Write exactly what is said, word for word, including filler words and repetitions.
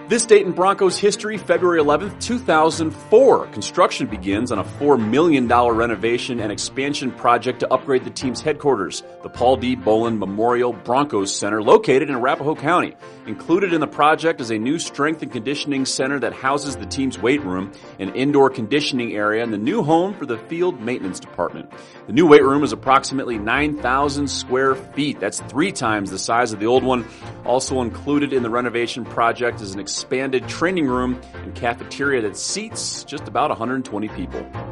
This date in Broncos history, February eleventh, two thousand four. Construction begins on a four million dollars renovation and expansion project to upgrade the team's headquarters, the Paul D. Boland Memorial Broncos Center, located in Arapahoe County. Included in the project is a new strength and conditioning center that houses the team's weight room, an indoor conditioning area, and the new home for the field maintenance department. The new weight room is approximately nine thousand square feet. That's three times the size of the old one. Also included in the renovation project is an expanded training room and cafeteria that seats just about one hundred twenty people.